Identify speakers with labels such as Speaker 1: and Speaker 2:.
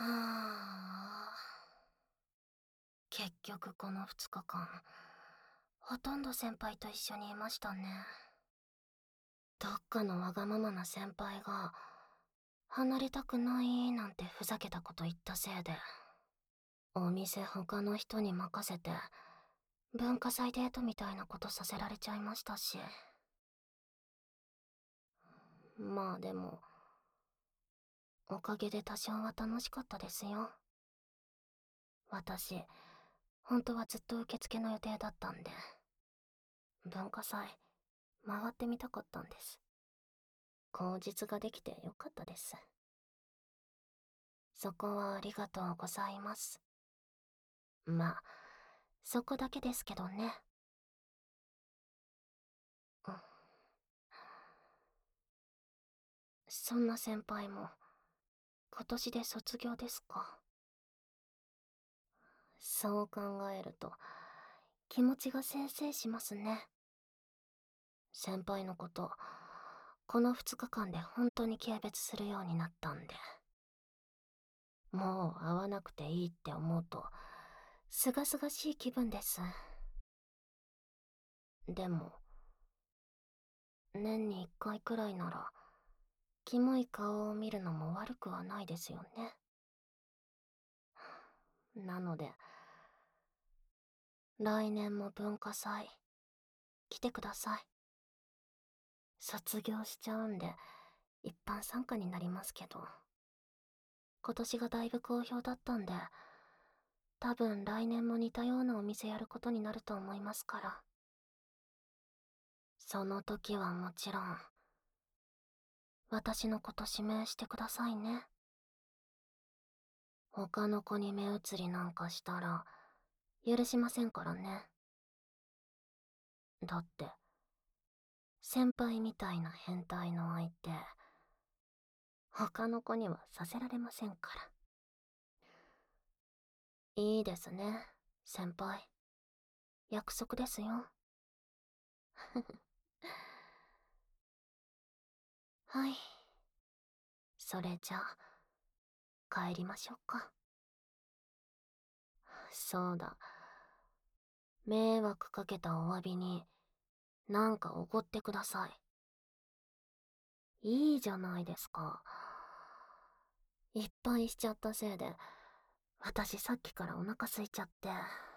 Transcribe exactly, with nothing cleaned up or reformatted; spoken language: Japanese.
Speaker 1: あ。結局このふつかかん、ほとんど先輩と一緒にいましたね。どっかのわがままな先輩が、離れたくないなんてふざけたこと言ったせいで、お店他の人に任せて、文化祭デートみたいなことさせられちゃいましたし。まあでも、おかげで多少は楽しかったですよ。私、本当はずっと受付の予定だったんで、文化祭、回ってみたかったんです。口実ができてよかったです。そこはありがとうございます。まあ、そこだけですけどね。うん、そんな先輩も、今年で卒業ですか。そう考えると、気持ちがせいせいしますね。先輩のこと、このふつかかんで本当に軽蔑するようになったんで。もう会わなくていいって思うと、すがすがしい気分です。でも、年にいっかいくらいなら、キモい顔を見るのも悪くはないですよね。なので、来年も文化祭、来てください。卒業しちゃうんで、一般参加になりますけど、今年がだいぶ好評だったんで、多分来年も似たようなお店やることになると思いますから。その時はもちろん、私のこと指名してくださいね。他の子に目移りなんかしたら、許しませんからね。だって、先輩みたいな変態の相手、他の子にはさせられませんから。いいですね、先輩。約束ですよ。はい。それじゃあ、帰りましょうか。そうだ。迷惑かけたお詫びに、なんかおごってください。いいじゃないですか。いっぱいしちゃったせいで、私さっきからお腹空いちゃって。